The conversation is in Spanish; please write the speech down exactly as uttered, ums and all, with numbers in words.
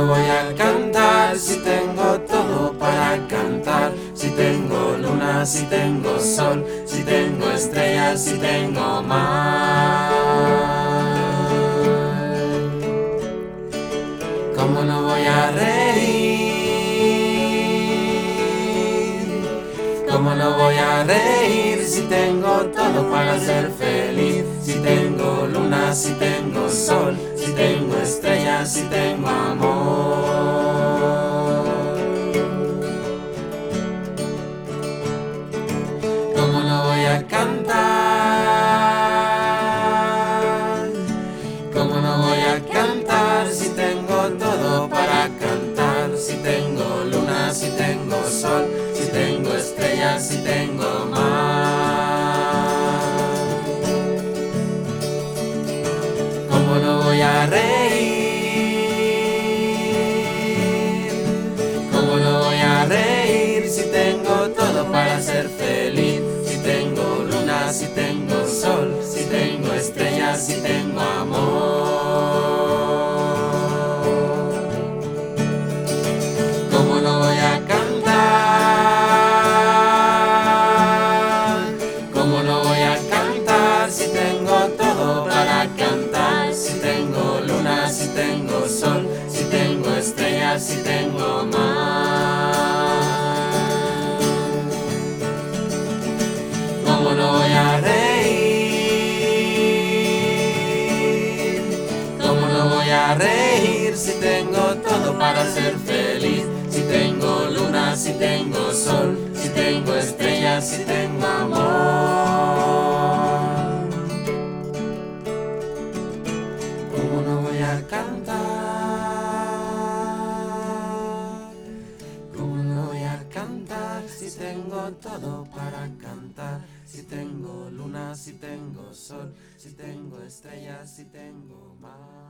no voy a cantar si tengo todo para cantar? Si tengo luna, si tengo sol, si tengo estrellas, si tengo mar. ¿Cómo no voy a reír? ¿Cómo no voy a reír si tengo todo para ser feliz? Si tengo luna, si tengo sol, si tengo estrellas, si tengo amor. ¿Cómo no voy a cantar? ¿Cómo no voy a cantar si tengo todo para cantar? Si tengo luna, si tengo sol, si tengo estrellas, si tengo mar. ¿Cómo no voy a reír? ¿Cómo no voy a reír si tengo todo para ser feliz? Si tengo luna, si tengo sol, si tengo estrellas, si tengo amor. ¿Cómo no voy a cantar? ¿Cómo no voy a cantar si tengo todo para cantar? Si tengo luna, si tengo sol, si tengo estrellas, si tengo mar. ¿Cómo no voy a reír? ¿Cómo no voy a reír si tengo todo para ser feliz? Si tengo luna, si tengo sol, si tengo estrellas, si tengo amor. ¿Cómo no voy a cantar? ¿Cómo no voy a cantar si tengo todo para cantar? Si tengo luna, si tengo sol, si tengo estrellas, si tengo mar.